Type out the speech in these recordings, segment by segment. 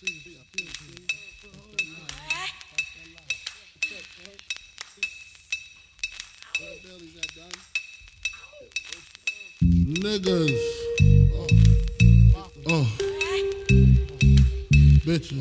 Niggas. Bitches.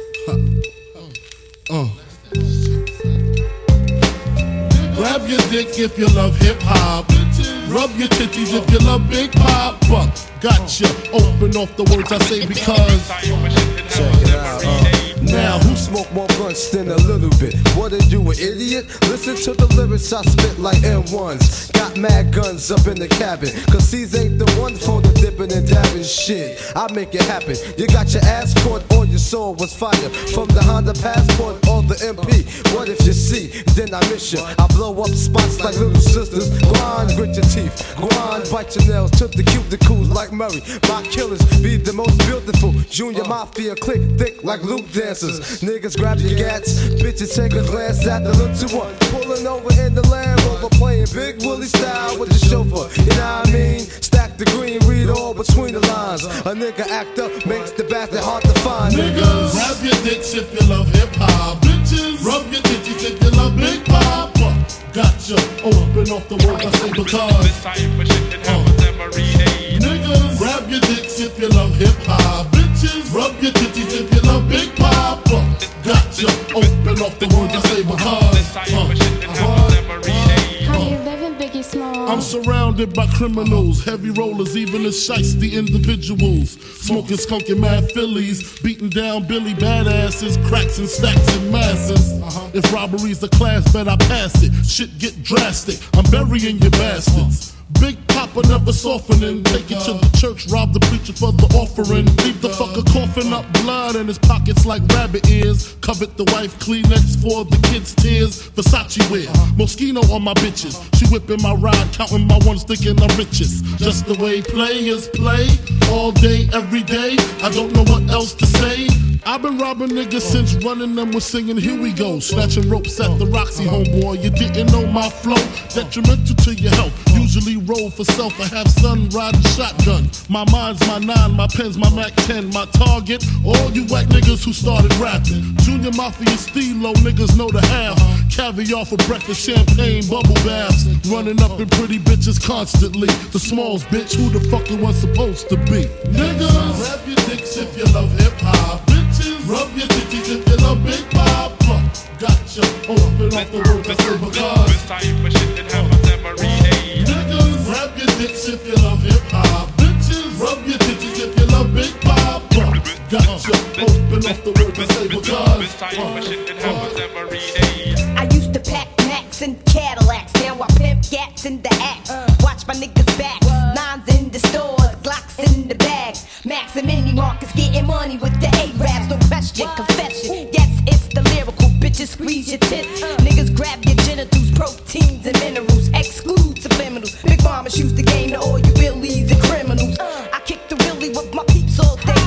Grab your dick if you love hip hop. Rub your titties if you love Big Papa. Gotcha. Open off the words I say because. Check it out. Now, who smoke more blunts than a little bit? What are you, an idiot? Listen to the lyrics I spit like M1s. Got mad guns up in the cabin, cause these ain't the one for the dipping and dabbing shit. I make it happen. You got your ass caught or your soul was fire. From the Honda Passport or the MP. What if you see, then I miss you. I blow up spots like little sisters. Grind, grit your teeth. Grind, bite your nails to the cuticles like Murray. My killers be the most beautiful. Junior Mafia click thick like Luke dancers. Niggas grab your gats, bitches take a glance at the look to one. Pulling over in the Land Rover, playing Big Willie style with the chauffeur. You know what I mean? Stack the green, read all between the lines. A nigga act up makes the bastard hard to find. Niggas, grab your dicks if you love hip hop. Bitches, rub your titties if you love Big Papa. Gotcha. Open off the words I say because. This type of shit that happens every day. Niggas, grab your dicks if you love hip hop. Bitches, rub your titties if you love Big Papa. Gotcha. Open off the words I say because. This type of shit that happens every day. How you living, Biggie Small? I'm surrounded by criminals, heavy rollers, even the shiesty individuals. Smoking skunky mad Phillies, beating down Billy badasses, cracks and stacks and masses. If robbery's a class, bet I pass it. Shit get drastic, I'm burying your bastards. Big Papa never softening. Take it to the church, rob the preacher for the offering. Leave the fucker coughing up blood in his pockets like rabbit ears. Covet the wife, Kleenex for the kids' tears. Versace wear, Moschino on my bitches. She whipping my ride, counting my ones, thinking I'm richest. Just the way players play, all day, every day. I don't know what else to say. I've been robbing niggas since running them was singing Here We Go. Snatching ropes at the Roxy, homeboy. You didn't know my flow, detrimental to your health. Usually roll for self, I have son riding shotgun. My mind's my 9, my pen's my Mac 10. My target, all you whack niggas who started rapping. Junior Mafia Stilo, niggas know the half. Caviar for breakfast, champagne, bubble baths. Running up in pretty bitches constantly. The smalls, bitch, who the fuck it was supposed to be? Niggas, grab your dicks if you love hip hop. Bitches, rub your titties if you love Big Papa. Gotcha, open off the words I say because. This type of shit that happens every day. Niggas, grab your dicks if you love hip hop. Bitches, rub your titties if you love Big Papa. Gotcha, open off the words I say because. This type of shit that happens every day. I used to pack Macs and Cadillacs. Now I pimp gats in the axe. Watch my niggas back. Nines in the stores, Glocks in the bags. Max and Mini Marcus getting money with the A-Raps. No question, confession. Yes, it's the lyrical. Bitches squeeze your tits. Niggas grab your genitals, proteins and minerals. Exclude subliminals. Big Mama shoots the game to all you willies and criminals. I kick the willy with my peeps all day.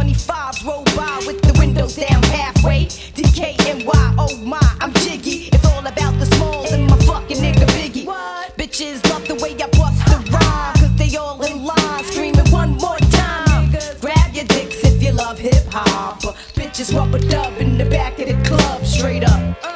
325 roll by with the windows down halfway. DKNY, oh my, I'm jiggy. It's all about the smalls and my fucking nigga Biggie. Bitches love the way I bust the rhyme, cause they all in line screaming one more time. Grab your dicks if you love hip hop. Bitches rubber dub in the back of the club, straight up.